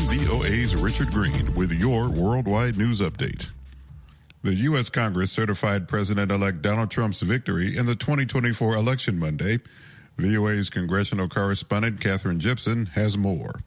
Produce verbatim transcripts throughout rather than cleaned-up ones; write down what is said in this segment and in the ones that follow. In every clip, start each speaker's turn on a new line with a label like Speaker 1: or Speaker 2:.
Speaker 1: V O A's Richard Green with your worldwide news update. The U S. Congress certified President-elect Donald Trump's victory in the twenty twenty-four election Monday. V O A's congressional correspondent Katherine Gibson has more.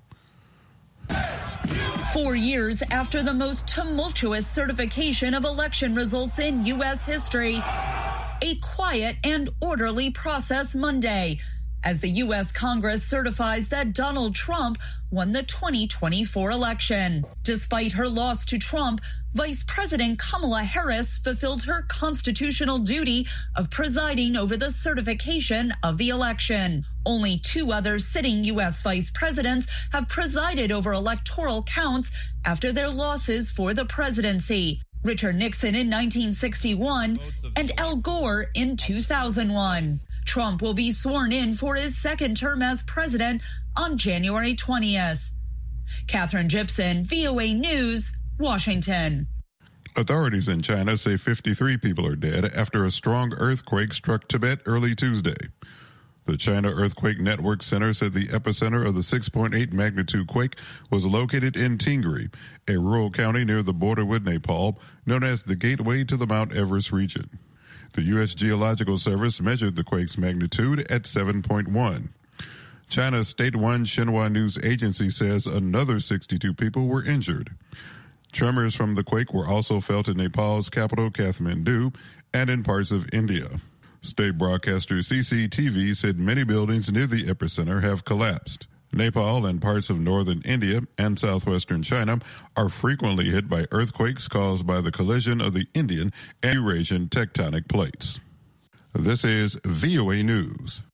Speaker 2: Four years after the most tumultuous certification of election results in U S history, a quiet and orderly process Monday, as the U S. Congress certifies that Donald Trump won the twenty twenty-four election. Despite her loss to Trump, Vice President Kamala Harris fulfilled her constitutional duty of presiding over the certification of the election. Only two other sitting U S vice presidents have presided over electoral counts after their losses for the presidency: Richard Nixon in nineteen sixty-one and Al Gore in two thousand one. Trump will be sworn in for his second term as president on January twentieth. Katherine Gibson, V O A News, Washington.
Speaker 1: Authorities in China say fifty-three people are dead after a strong earthquake struck Tibet early Tuesday. The China Earthquake Network Center said the epicenter of the six point eight magnitude quake was located in Tingri, a rural county near the border with Nepal, known as the gateway to the Mount Everest region. The U S. Geological Service measured the quake's magnitude at seven point one. China's state-run Xinhua News Agency says another sixty-two people were injured. Tremors from the quake were also felt in Nepal's capital, Kathmandu, and in parts of India. State broadcaster C C T V said many buildings near the epicenter have collapsed. Nepal and parts of northern India and southwestern China are frequently hit by earthquakes caused by the collision of the Indian and Eurasian tectonic plates. This is V O A News.